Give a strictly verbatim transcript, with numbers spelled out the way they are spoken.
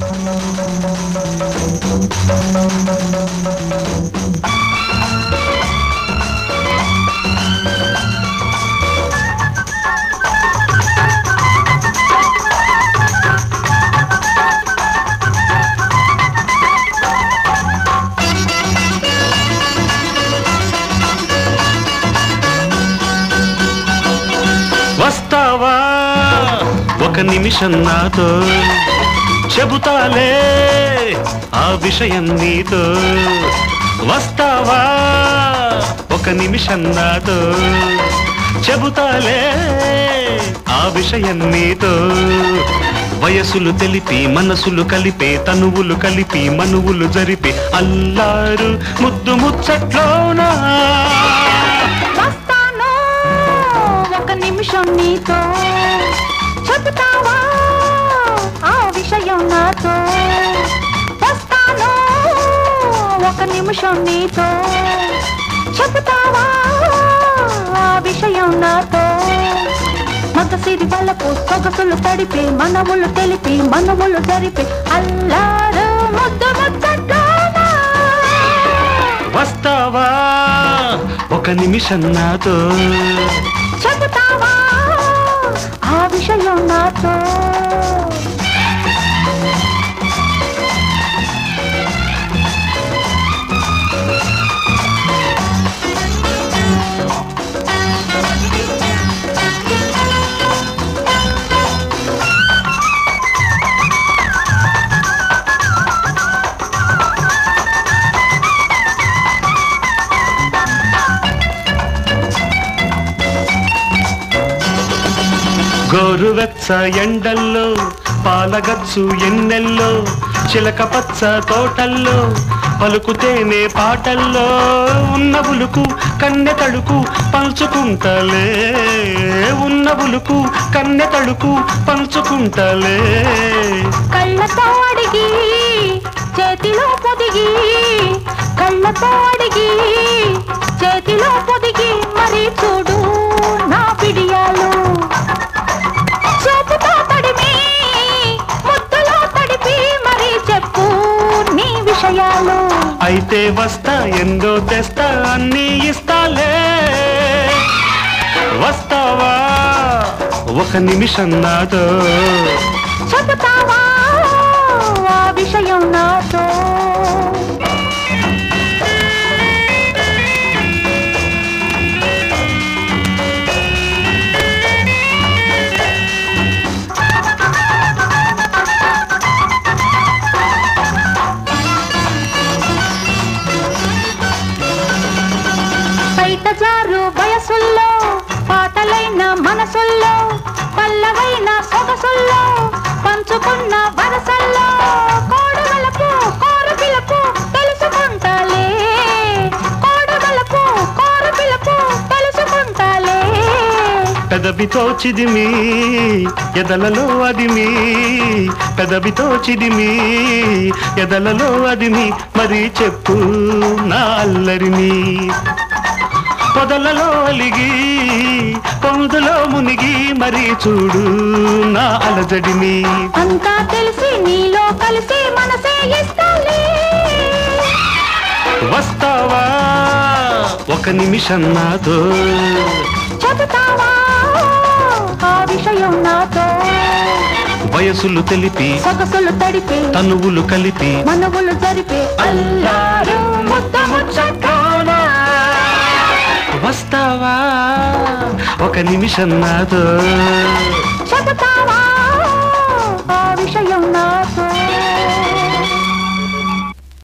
వస్తావా ఒక నిమిషం నాతో చెబుతాలే ఆ విషయం నీతో వస్తావా ఒక నిమిషం నాతో చెబుతాలే ఆ విషయం నీతో వయసులు తెలిపి మనసులు కలిపే తనువులు కలిపి మనువులు జరిపి అల్లారు ముద్దు ముచ్చట్లోనా నిమిషం నీతో చెబుతావా ఆ విషయం నాతో వస్తాను ఒక నిమిషం నీతో చెబుతావా ఆ విషయం నాతో మగసిరి వలపు సొగసులు తడిపి మనములు తెలిపి మనములు జరిపి అల్లారు ముద్దు ముచ్చట్లోనా వస్తావా ఒక నిమిషం నాతో చెబుతావా ఆ విషయం నాతో గోరువెచ్చ ఎండల్లో పాలగచ్చు ఎన్నెల్లో చిలక పచ్చ తోటల్లో పలుకుతేనే పాటల్లో ఉన్న బులుకు కన్నె తడుకు పంచుకుంటలే ఉన్న బులుకు కన్నె తడుకు పంచుకుంటలే కళ్ళతో అడిగి చేతిలో పొదిగి కళ్ళతో అడిగి చేతిలో పొదిగి మరి చూడు నా పిడియాలు చేతితో తడిమి ముద్దులో తడిపి మరి చెప్పు నీ విషయాలు అయితే వస్తా ఎందో తెస్తా అన్నీ ఇస్తాలే వస్తావా ఒక నిమిషం నాతో చెబుతావా ఆ విషయం నాతో జారు వయసుల్లో పాటలైన మనసుల్లో పల్లవైన సొగసుల్లో పంచుకున్న వరసల్లో కోడవలకు కోరపిలకు తెలుసుకుంటాలే కోడవలకు కోరపిలకు తెలుసుకుంటాలే పెదవితో చిదిమి ఎదలలో అదిమి పెదవితో చిదిమి ఎదలలో అదిమి మరి చెప్పు నా అల్లరిని పొదలలో అలిగి పొందులో మునిగి మరి చూడు నా అలజడిని అంతా తెలిసి నీలో కలిసి మనసే ఇస్తాలే వస్తావా ఒక నిమిషం నాతో చెబుతావా ఆ విషయం నాతో వయసులు తెలిపి సొగసులు తడిపి తనువులు కలిపి మనవులు జరిపి అల్లారు ముద్దు ముచ్చట్లోనా వస్తావా ఒక నిమిషం నాతో చెబుతావా ఆ విషయం నాతో